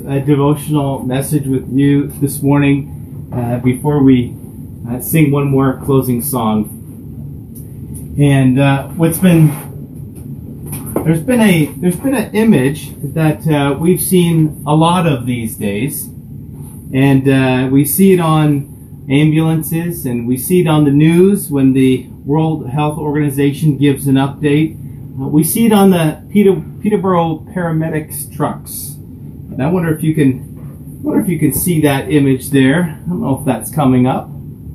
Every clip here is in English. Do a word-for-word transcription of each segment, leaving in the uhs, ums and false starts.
a devotional message with you this morning uh, before we uh, sing one more closing song. And uh, what's been there's been a there's been an image that uh, we've seen a lot of these days, and uh, we see it on ambulances, and we see it on the news when the World Health Organization gives an update. Uh, we see it on the Peter, Peterborough paramedics trucks. And I wonder if you can, wonder if you can see that image there. I don't know if that's coming up.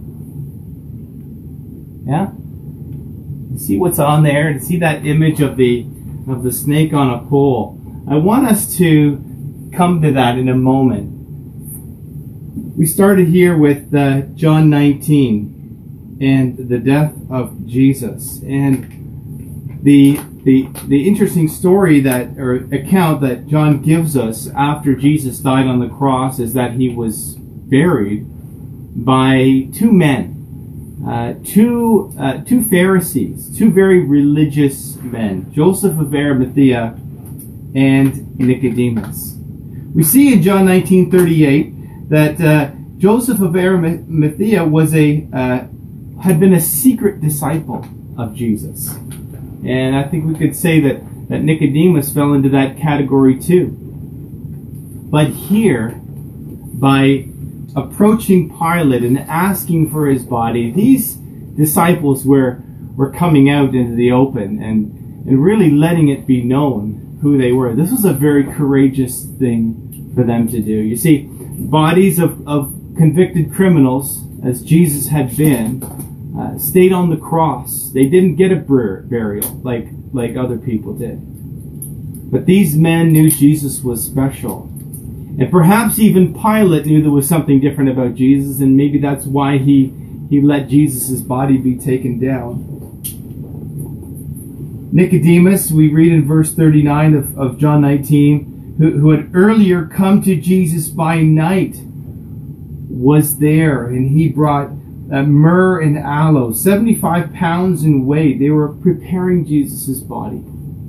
Yeah, you see what's on there, and see that image of the of the snake on a pole. I want us to come to that in a moment. We started here with uh, John nineteen and the death of Jesus, and the the the interesting story that or account that John gives us after Jesus died on the cross is that he was buried by two men, uh, two uh, two Pharisees, two very religious men, Joseph of Arimathea and Nicodemus. We see in John nineteen thirty-eight that uh, Joseph of Arimathea was a uh, had been a secret disciple of Jesus. And I think we could say that, that Nicodemus fell into that category too. But here, by approaching Pilate and asking for his body, these disciples were, were coming out into the open and, and really letting it be known who they were. This was a very courageous thing for them to do. You see, bodies of, of convicted criminals, as Jesus had been, Uh, stayed on the cross. They didn't get a bur- burial like, like other people did. But these men knew Jesus was special. And perhaps even Pilate knew there was something different about Jesus, and maybe that's why he, he let Jesus' body be taken down. Nicodemus, we read in verse thirty-nine of, of John nineteen, who, who had earlier come to Jesus by night, was there, and he brought Uh, myrrh and aloe, seventy-five pounds in weight. They were preparing Jesus' body,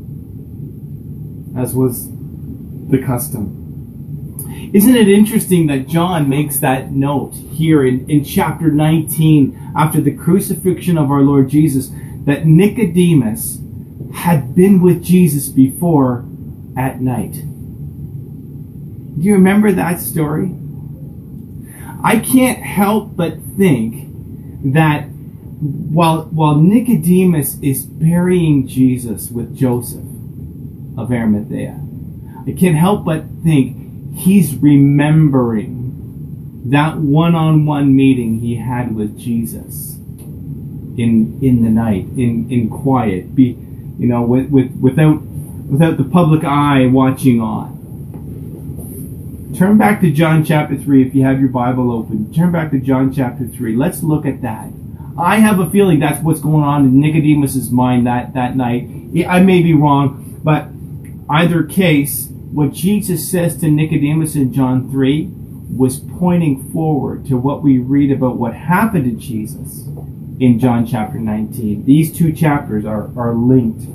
as was the custom. Isn't it interesting that John makes that note here in, in chapter nineteen, after the crucifixion of our Lord Jesus, that Nicodemus had been with Jesus before at night? Do you remember that story? I can't help but think that while while Nicodemus is burying Jesus with Joseph of Arimathea, I can't help but think he's remembering that one-on-one meeting he had with Jesus in in the night, in, in quiet, be you know, with, with without without the public eye watching on. Turn back to John chapter three if you have your Bible open. Turn back to John chapter three. Let's look at that. I have a feeling that's what's going on in Nicodemus' mind that, that night. I may be wrong, but either case, what Jesus says to Nicodemus in John three was pointing forward to what we read about what happened to Jesus in John chapter nineteen. These two chapters are, are linked.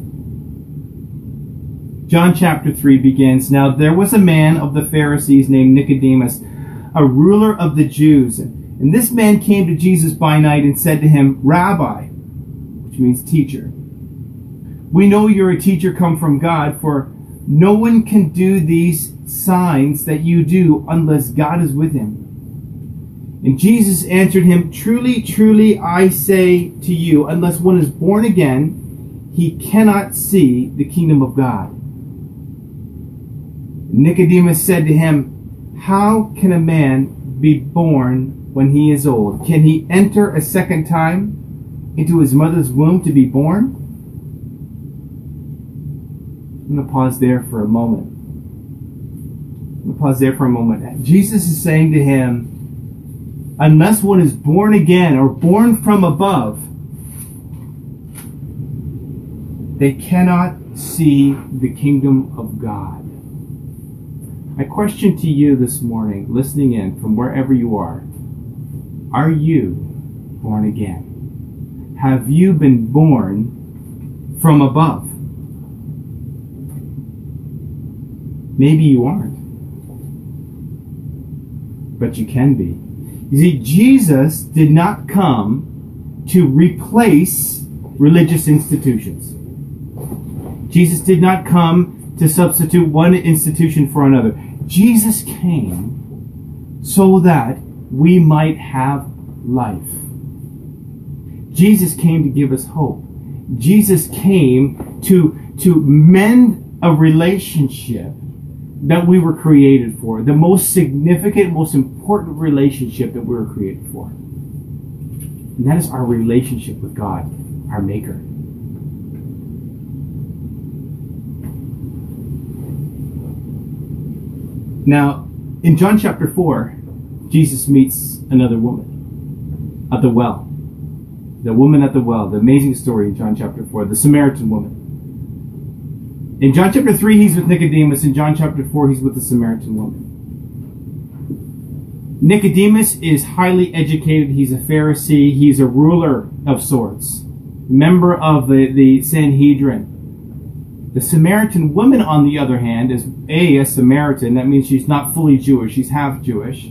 John chapter three begins, "Now there was a man of the Pharisees named Nicodemus, a ruler of the Jews. And this man came to Jesus by night and said to him, 'Rabbi,'" which means teacher, "we know you're a teacher come from God, for no one can do these signs that you do unless God is with him." And Jesus answered him, "Truly, truly, I say to you, unless one is born again, he cannot see the kingdom of God." Nicodemus said to him, "How can a man be born when he is old? Can he enter a second time into his mother's womb to be born?" I'm going to pause there for a moment. I'm going to pause there for a moment. Jesus is saying to him, unless one is born again or born from above, they cannot see the kingdom of God. My question to you this morning, listening in from wherever you are, are you born again? Have you been born from above? Maybe you aren't. but you can be. You see, Jesus did not come to replace religious institutions. Jesus did not come to substitute one institution for another. Jesus came so that we might have life. Jesus came to give us hope. Jesus came to, to mend a relationship that we were created for. The most significant, most important relationship that we were created for. And that is our relationship with God, our Maker. Now, in John chapter four, Jesus meets another woman at the well. The woman at the well, the amazing story in John chapter four, the Samaritan woman. In John chapter three, he's with Nicodemus. In John chapter four, he's with the Samaritan woman. Nicodemus is highly educated. He's a Pharisee. He's a ruler of sorts. Member of the, the Sanhedrin. The Samaritan woman, on the other hand, is A, a Samaritan. That means she's not fully Jewish. She's half Jewish.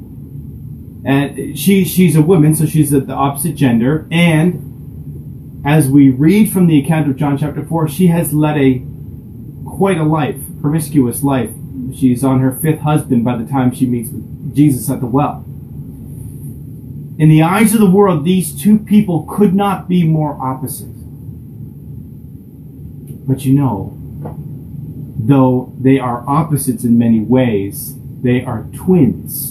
And she she's a woman, so she's of the opposite gender. And as we read from the account of John chapter four, she has led a quite a life, promiscuous life. She's on her fifth husband by the time she meets with Jesus at the well. In the eyes of the world, these two people could not be more opposite. But you know, though they are opposites in many ways, they are twins.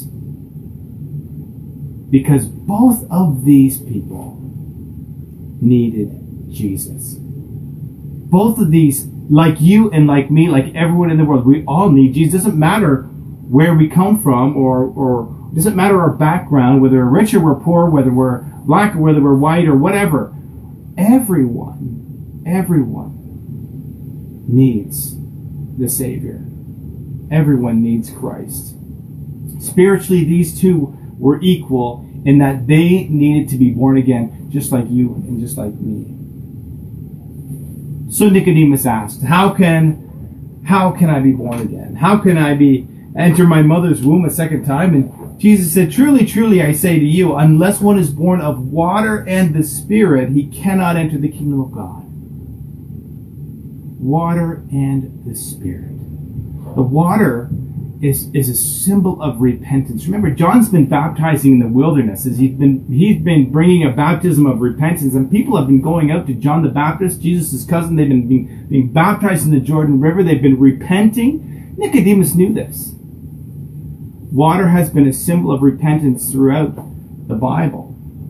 Because both of these people needed Jesus. Both of these, like you and like me, like everyone in the world, we all need Jesus. It doesn't matter where we come from, or or it doesn't matter our background, whether we're rich or we're poor, whether we're black or whether we're white or whatever. Everyone, everyone needs the Savior. Everyone needs Christ. Spiritually, these two were equal in that they needed to be born again, just like you and just like me. So Nicodemus asked, how can, how can I be born again? How can I be enter my mother's womb a second time? And Jesus said, truly, truly, I say to you, unless one is born of water and the Spirit, he cannot enter the kingdom of God. Water and the Spirit. The water is, is a symbol of repentance. Remember, John's been baptizing in the wilderness. As he's been he's been bringing a baptism of repentance, and people have been going out to John the Baptist, Jesus' cousin. They've been being, being baptized in the Jordan River. They've been repenting. Nicodemus knew this. Water has been a symbol of repentance throughout the Bible.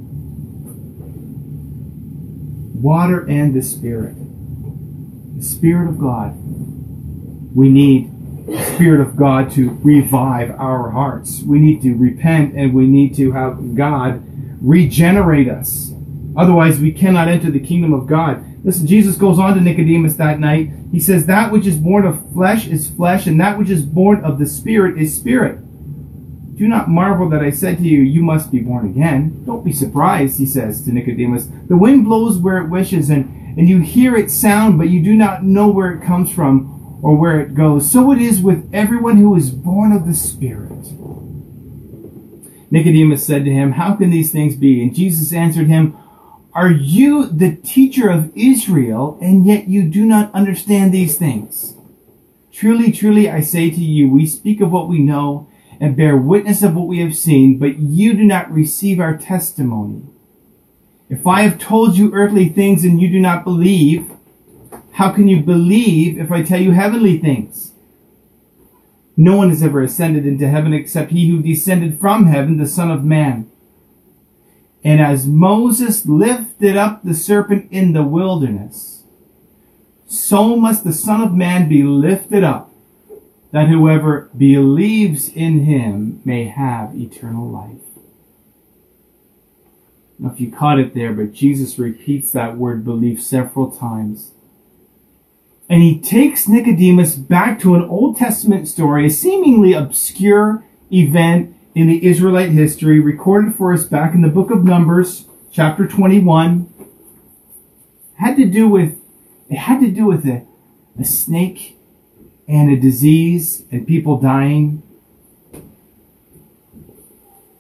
Water and the Spirit. The Spirit of God. We need the Spirit of God to revive our hearts. We need to repent, and we need to have God regenerate us. Otherwise, we cannot enter the kingdom of God. Listen, Jesus goes on to Nicodemus that night. He says, that which is born of flesh is flesh, and that which is born of the Spirit is spirit. Do not marvel that I said to you, you must be born again. Don't be surprised, he says to Nicodemus. The wind blows where it wishes, and, and you hear its sound, but you do not know where it comes from or where it goes. So it is with everyone who is born of the Spirit. Nicodemus said to him, how can these things be? And Jesus answered him, are you the teacher of Israel, and yet you do not understand these things? Truly, truly, I say to you, we speak of what we know and bear witness of what we have seen, but you do not receive our testimony. If I have told you earthly things and you do not believe, how can you believe if I tell you heavenly things? No one has ever ascended into heaven except he who descended from heaven, the Son of Man. And as Moses lifted up the serpent in the wilderness, so must the Son of Man be lifted up, that whoever believes in him may have eternal life. I don't know if you caught it there, but Jesus repeats that word belief several times. And he takes Nicodemus back to an Old Testament story, a seemingly obscure event in the Israelite history, recorded for us back in the book of Numbers, chapter twenty-one. It had to do with, it had to do with a, a snake and a disease and people dying.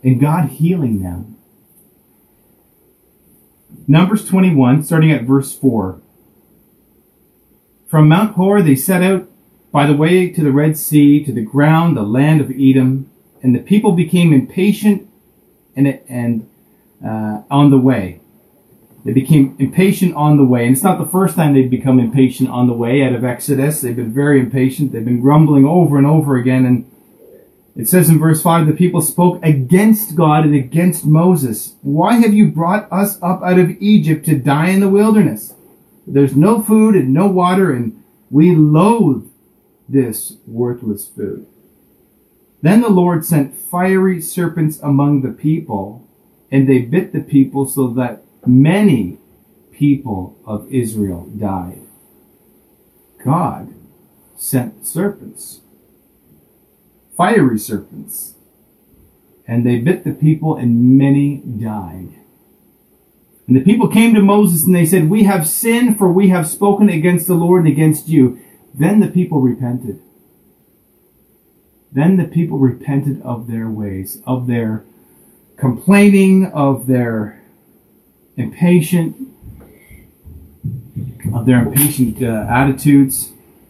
and God healing them. Numbers twenty-one, starting at verse four. From Mount Hor they set out by the way to the Red Sea, to the ground, the land of Edom, and the people became impatient and, and uh, on the way. They became impatient on the way. And it's not the first time they've become impatient on the way out of Exodus. They've been very impatient. They've been grumbling over and over again. And it says in verse five, the people spoke against God and against Moses. Why have you brought us up out of Egypt to die in the wilderness? There's no food and no water, and we loathe this worthless food. Then the Lord sent fiery serpents among the people, and they bit the people so that many people of Israel died. God sent serpents, fiery serpents, and they bit the people, and many died. And the people came to Moses and they said, we have sinned, for we have spoken against the Lord and against you. Then the people repented. Then the people repented of their ways, of their complaining, of their impatient, of their impatient uh, attitudes.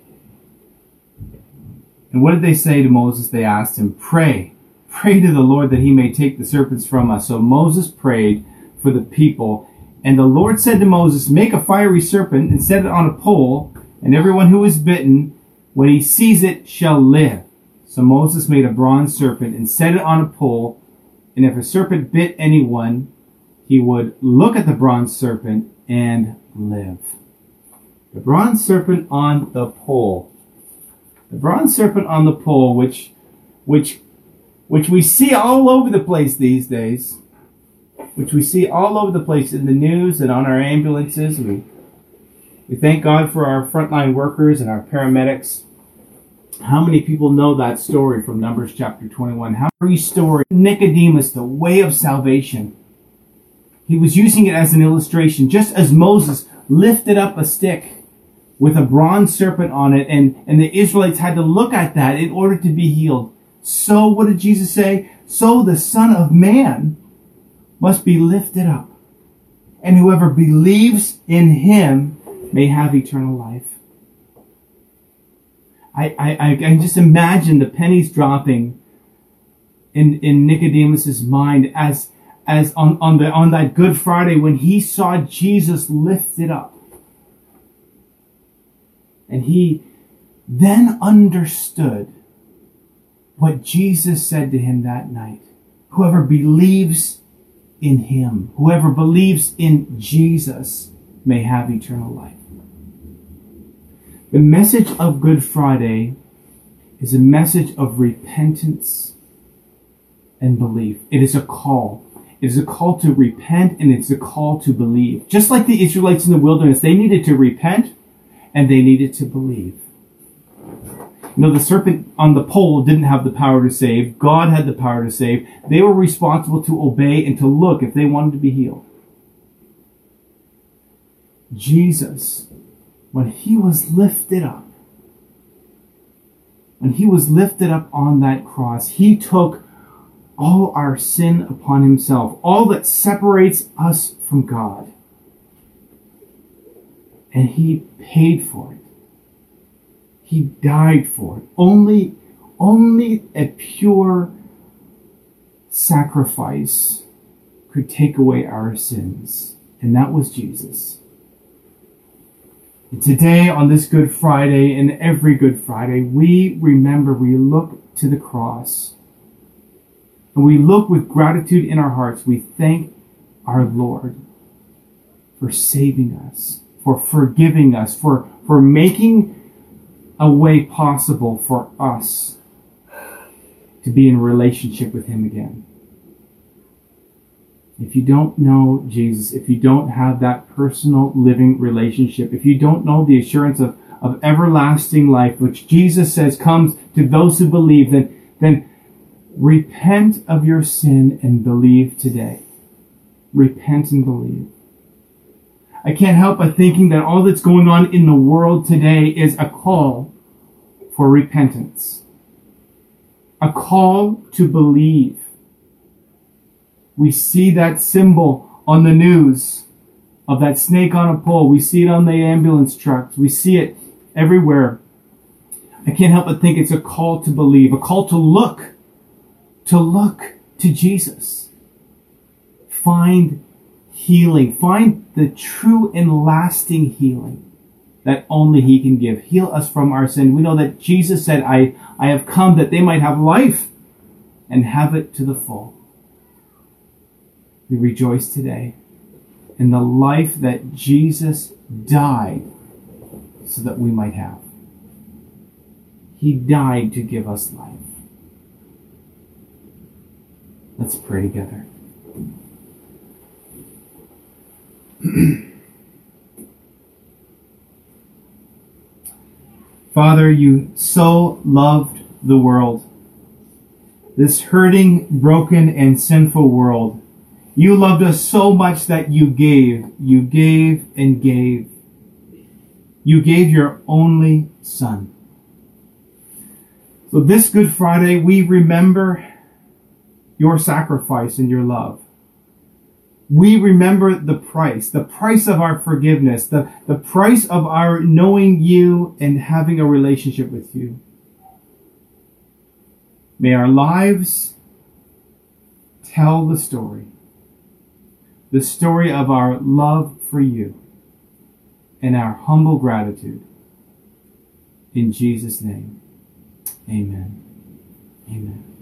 And what did they say to Moses? They asked him, pray, pray to the Lord that he may take the serpents from us. So Moses prayed for the people. And the Lord said to Moses, make a fiery serpent and set it on a pole, and everyone who is bitten, when he sees it, shall live. So Moses made a bronze serpent and set it on a pole, and if a serpent bit anyone, he would look at the bronze serpent and live. The bronze serpent on the pole. The bronze serpent on the pole, which, which, which we see all over the place these days. Which we see all over the place in the news and on our ambulances. We, we thank God for our frontline workers and our paramedics. How many people know that story from Numbers chapter twenty-one? How many story Nicodemus, the way of salvation. He was using it as an illustration, just as Moses lifted up a stick with a bronze serpent on it, and, and the Israelites had to look at that in order to be healed. So, what did Jesus say? So the Son of Man must be lifted up, and whoever believes in him may have eternal life. I, I, I can just imagine the pennies dropping in, in Nicodemus's mind as as on, on the on that Good Friday when he saw Jesus lifted up. And he then understood what Jesus said to him that night. Whoever believes in him, whoever believes in Jesus, may have eternal life. The message of Good Friday is a message of repentance and belief. It is a call. It is a call to repent, and it's a call to believe. Just like the Israelites in the wilderness, they needed to repent and they needed to believe. You know, the serpent on the pole didn't have the power to save. God had the power to save. They were responsible to obey and to look if they wanted to be healed. Jesus, when he was lifted up, when he was lifted up on that cross, he took all our sin upon himself, all that separates us from God. And he paid for it. He died for it. Only, only a pure sacrifice could take away our sins. And that was Jesus. And today, on this Good Friday, and every Good Friday, we remember, we look to the cross. And we look with gratitude in our hearts. We thank our Lord for saving us, for forgiving us, for, for making a way possible for us to be in a relationship with him again. If you don't know Jesus, if you don't have that personal living relationship, if you don't know the assurance of, of everlasting life, which Jesus says comes to those who believe, then, then repent of your sin and believe today. Repent and believe. I can't help but thinking that all that's going on in the world today is a call for repentance. A call to believe. We see that symbol on the news of that snake on a pole. We see it on the ambulance trucks. We see it everywhere. I can't help but think it's a call to believe, a call to look, to look to Jesus. Find healing. Find the true and lasting healing that only He can give. Heal us from our sin. We know that Jesus said, I, I have come that they might have life and have it to the full. We rejoice today in the life that Jesus died so that we might have. He died to give us life. Let's pray together. Father, you so loved the world, this hurting, broken, and sinful world. You loved us so much that you gave, you gave and gave. You gave your only Son. So this Good Friday, we remember your sacrifice and your love. We remember the price, the price of our forgiveness, the, the price of our knowing you and having a relationship with you. May our lives tell the story, the story of our love for you and our humble gratitude. In Jesus' name, amen. Amen.